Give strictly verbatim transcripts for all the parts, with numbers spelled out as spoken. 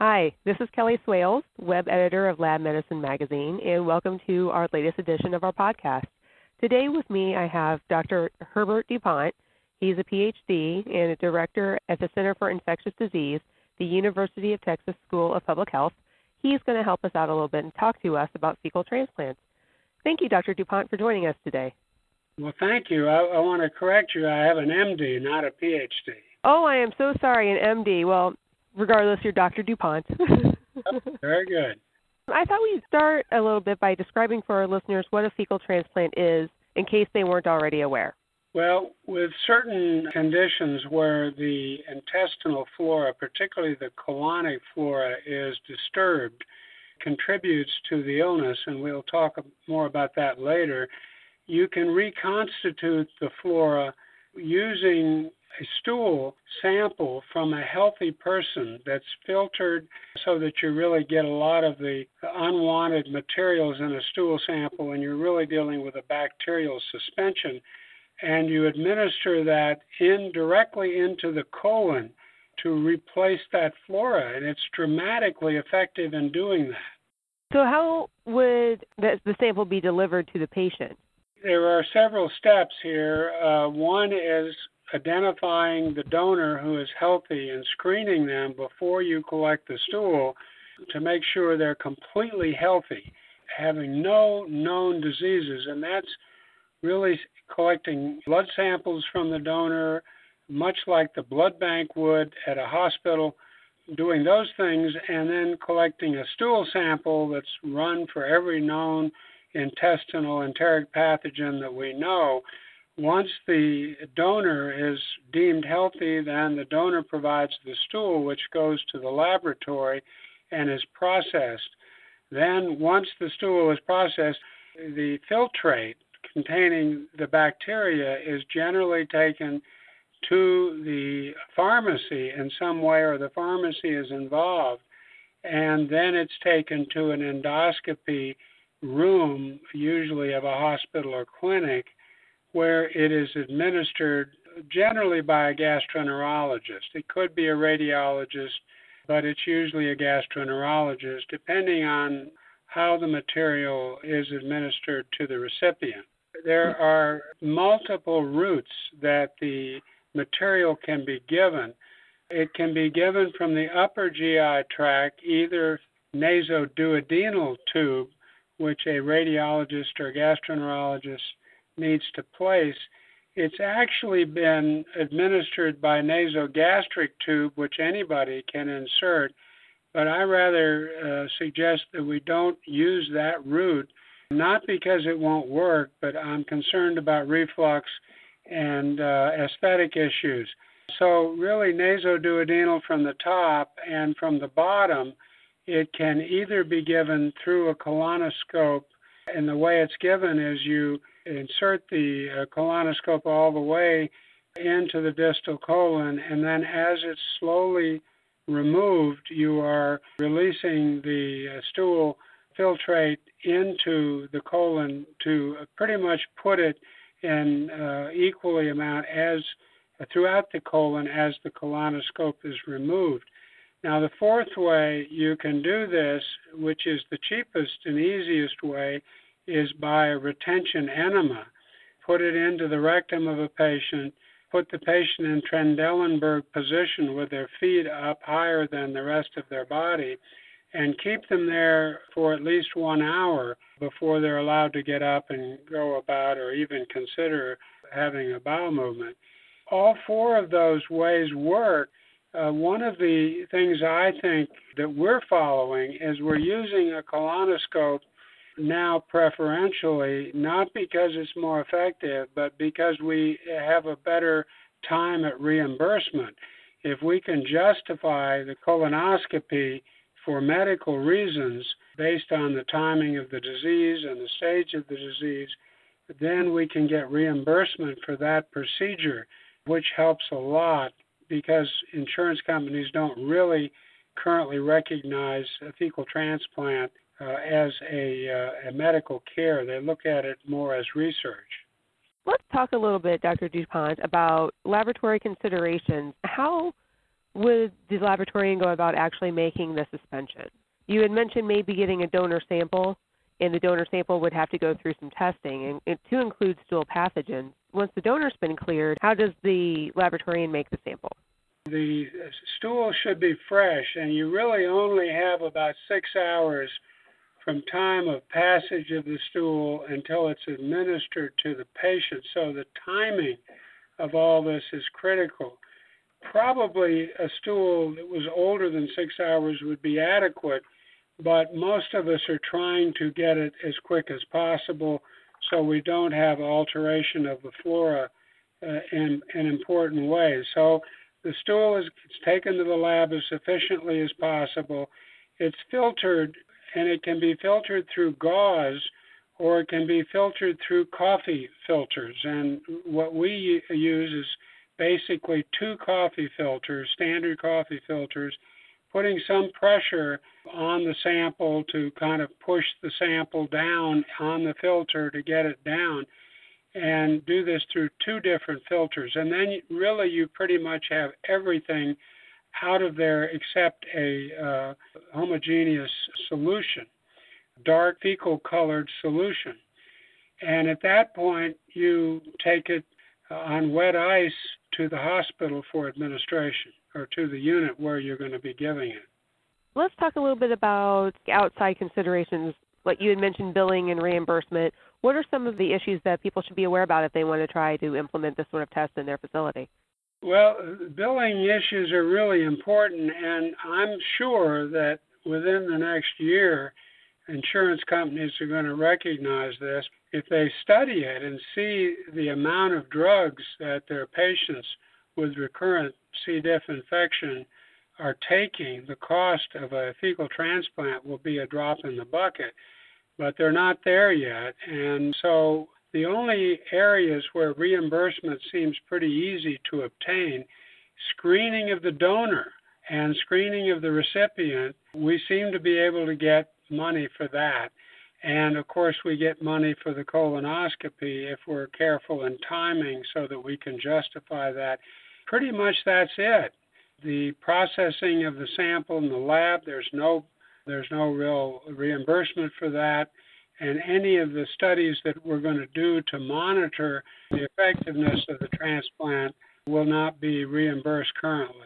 Hi, this is Kelly Swales, web editor of Lab Medicine Magazine, and welcome to our latest edition of our podcast. Today with me I have Doctor Herbert DuPont. He's a P H D and a director at the Center for Infectious Disease, the University of Texas School of Public Health. He's going to help us out a little bit and talk to us about fecal transplants. Thank you, Doctor DuPont, for joining us today. Well, thank you. I, I want to correct you. I have an M D, not a P H D. Oh, I am so sorry, an M D. Well, regardless, you're Doctor DuPont. Oh, very good. I thought we'd start a little bit by describing for our listeners what a fecal transplant is, in case they weren't already aware. Well, with certain conditions where the intestinal flora, particularly the colonic flora, is disturbed, contributes to the illness, and we'll talk more about that later, you can reconstitute the flora using a stool sample from a healthy person that's filtered so that you really get a lot of the unwanted materials in a stool sample, and you're really dealing with a bacterial suspension. And you administer that in directly into the colon to replace that flora, and it's dramatically effective in doing that. So how would the, the sample be delivered to the patient? There are several steps here. Uh, one is identifying the donor who is healthy and screening them before you collect the stool to make sure they're completely healthy, having no known diseases. And that's really collecting blood samples from the donor, much like the blood bank would at a hospital, doing those things, and then collecting a stool sample that's run for every known intestinal enteric pathogen that we know. Once the donor is deemed healthy, then the donor provides the stool, which goes to the laboratory and is processed. Then once the stool is processed, the filtrate containing the bacteria is generally taken to the pharmacy in some way, or the pharmacy is involved, and then it's taken to an endoscopy room, usually of a hospital or clinic, where it is administered generally by a gastroenterologist. It could be a radiologist, but it's usually a gastroenterologist, depending on how the material is administered to the recipient. There are multiple routes that the material can be given. It can be given from the upper G I tract, either nasoduodenal tube, which a radiologist or gastroenterologist needs to place. It's actually been administered by nasogastric tube, which anybody can insert, but I rather uh, suggest that we don't use that route, not because it won't work, but I'm concerned about reflux and uh, aesthetic issues. So really nasoduodenal from the top, and from the bottom, it can either be given through a colonoscope, and the way it's given is you insert the uh, colonoscope all the way into the distal colon, and then as it's slowly removed, you are releasing the uh, stool filtrate into the colon to pretty much put it in uh, equally amount as uh, throughout the colon as the colonoscope is removed. Now, the fourth way you can do this, which is the cheapest and easiest way, is by a retention enema. Put it into the rectum of a patient, put the patient in Trendelenburg position with their feet up higher than the rest of their body, and keep them there for at least one hour before they're allowed to get up and go about or even consider having a bowel movement. All four of those ways work. Uh, one of the things I think that we're following is we're using a colonoscope now preferentially, not because it's more effective, but because we have a better time at reimbursement. If we can justify the colonoscopy for medical reasons based on the timing of the disease and the stage of the disease, then we can get reimbursement for that procedure, which helps a lot because insurance companies don't really currently recognize a fecal transplant uh, as a, uh, a medical care. They look at it more as research. Let's talk a little bit, Doctor DuPont, about laboratory considerations. How would the laboratorian go about actually making the suspension? You had mentioned maybe getting a donor sample, and the donor sample would have to go through some testing, and, and to include stool pathogens. Once the donor's been cleared, how does the laboratorian make the sample? The stool should be fresh, and you really only have about six hours from time of passage of the stool until it's administered to the patient. So the timing of all this is critical. Probably a stool that was older than six hours would be adequate, but most of us are trying to get it as quick as possible so we don't have alteration of the flora uh, in, in important ways. So the stool is taken to the lab as sufficiently as possible. It's filtered, and it can be filtered through gauze, or it can be filtered through coffee filters. And what we use is basically two coffee filters, standard coffee filters, putting some pressure on the sample to kind of push the sample down on the filter to get it down, and do this through two different filters. And then really you pretty much have everything out of there except a uh, homogeneous solution, dark fecal colored solution. And at that point you take it uh, on wet ice to the hospital for administration, or to the unit where you're going to be giving it. Let's talk a little bit about outside considerations. Like you had mentioned, billing and reimbursement. What are some of the issues that people should be aware about if they want to try to implement this sort of test in their facility? Well, billing issues are really important, and I'm sure that within the next year, insurance companies are going to recognize this. If they study it and see the amount of drugs that their patients with recurrent C. diff infection are taking, the cost of a fecal transplant will be a drop in the bucket. But they're not there yet, and so the only areas where reimbursement seems pretty easy to obtain, screening of the donor and screening of the recipient, we seem to be able to get money for that. And of course we get money for the colonoscopy if we're careful in timing so that we can justify that. Pretty much that's it. The processing of the sample in the lab, there's no there's no real reimbursement for that. And any of the studies that we're going to do to monitor the effectiveness of the transplant will not be reimbursed currently.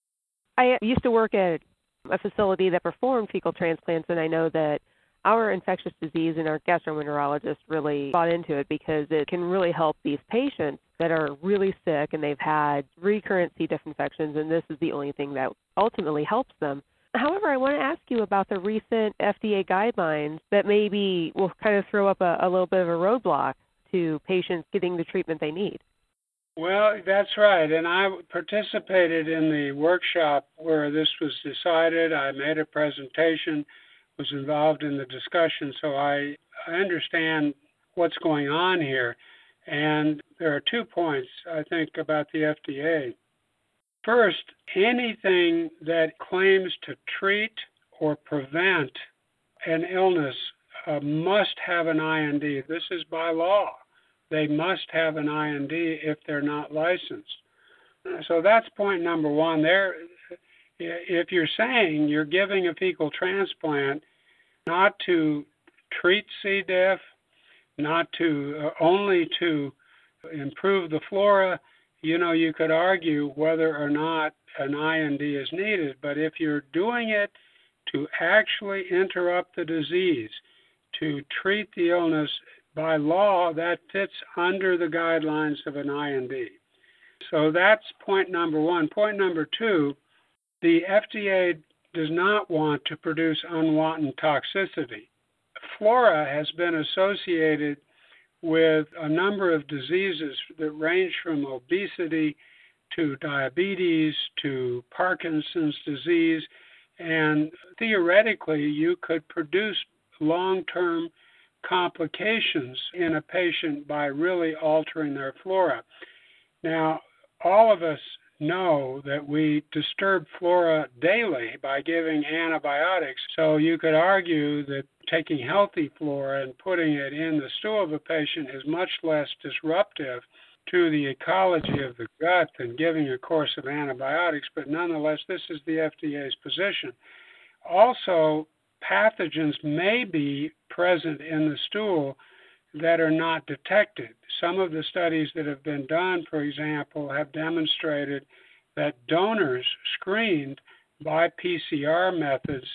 I used to work at a facility that performed fecal transplants, and I know that our infectious disease and our gastroenterologist really bought into it because it can really help these patients that are really sick and they've had recurrent C. diff infections, and this is the only thing that ultimately helps them. However, I want to ask you about the recent F D A guidelines that maybe will kind of throw up a, a little bit of a roadblock to patients getting the treatment they need. Well, that's right, and I participated in the workshop where this was decided. I made a presentation, was involved in the discussion, so I, I understand what's going on here. And there are two points, I think, about the F D A. First, anything that claims to treat or prevent an illness uh, must have an I N D. This is by law. They must have an I N D if they're not licensed. So that's point number one. There, if you're saying you're giving a fecal transplant not to treat C. diff, not to uh, only to improve the flora, you know, you could argue whether or not an I N D is needed. But if you're doing it to actually interrupt the disease, to treat the illness, by law, that fits under the guidelines of an I N D. So that's point number one. Point number two, the F D A does not want to produce unwanted toxicity. Flora has been associated with a number of diseases that range from obesity to diabetes to Parkinson's disease, and theoretically you could produce long-term complications in a patient by really altering their flora. Now, all of us know that we disturb flora daily by giving antibiotics, so you could argue that taking healthy flora and putting it in the stool of a patient is much less disruptive to the ecology of the gut than giving a course of antibiotics, but nonetheless, this is the F D A's position. Also, pathogens may be present in the stool that are not detected. Some of the studies that have been done, for example, have demonstrated that donors screened by P C R methods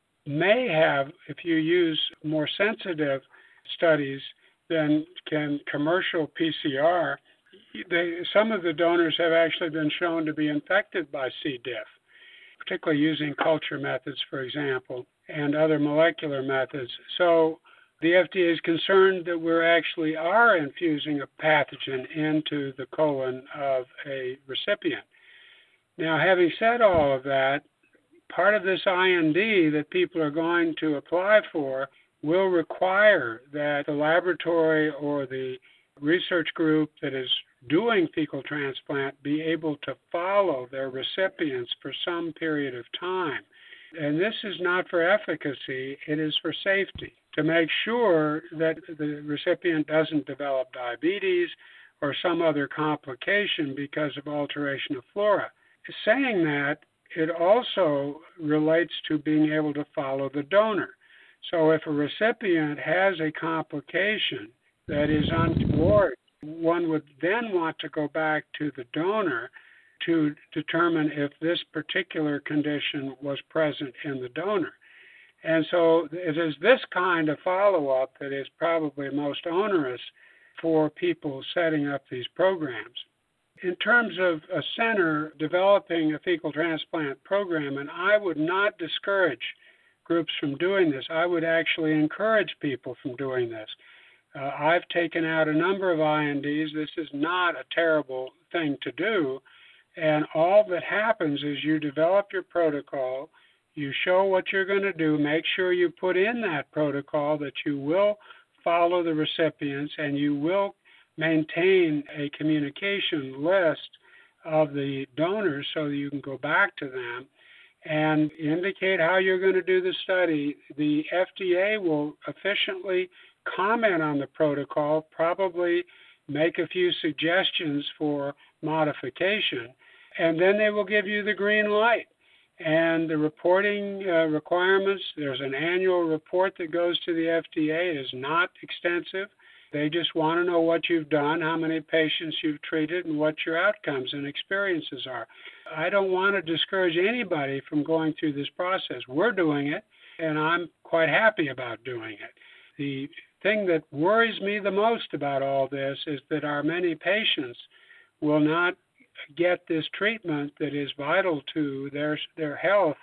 may have, if you use more sensitive studies than can commercial P C R, they, some of the donors have actually been shown to be infected by C. diff, particularly using culture methods, for example, and other molecular methods. So the F D A is concerned that we actually are infusing a pathogen into the colon of a recipient. Now, having said all of that, part of this I N D that people are going to apply for will require that the laboratory or the research group that is doing fecal transplant be able to follow their recipients for some period of time. And this is not for efficacy, it is for safety, to make sure that the recipient doesn't develop diabetes or some other complication because of alteration of flora. Saying that, it also relates to being able to follow the donor. So if a recipient has a complication that is untoward, one would then want to go back to the donor to determine if this particular condition was present in the donor. And so it is this kind of follow-up that is probably most onerous for people setting up these programs. In terms of a center developing a fecal transplant program, and I would not discourage groups from doing this. I would actually encourage people from doing this. Uh, I've taken out a number of I N Ds. This is not a terrible thing to do. And all that happens is you develop your protocol, you show what you're going to do, make sure you put in that protocol that you will follow the recipients and you will maintain a communication list of the donors so that you can go back to them and indicate how you're going to do the study. The F D A will efficiently comment on the protocol, probably make a few suggestions for modification, and then they will give you the green light. And the reporting uh, requirements, there's an annual report that goes to the F D A. It is not extensive. They just want to know what you've done, how many patients you've treated, and what your outcomes and experiences are. I don't want to discourage anybody from going through this process. We're doing it, and I'm quite happy about doing it. The thing that worries me the most about all this is that our many patients will not get this treatment that is vital to their their health.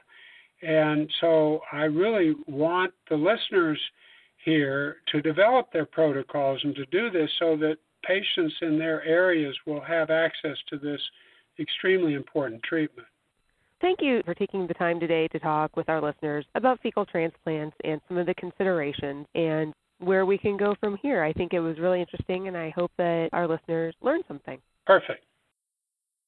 And so I really want the listeners here to develop their protocols and to do this so that patients in their areas will have access to this extremely important treatment. Thank you for taking the time today to talk with our listeners about fecal transplants and some of the considerations and where we can go from here. I think it was really interesting, and I hope that our listeners learned something. Perfect.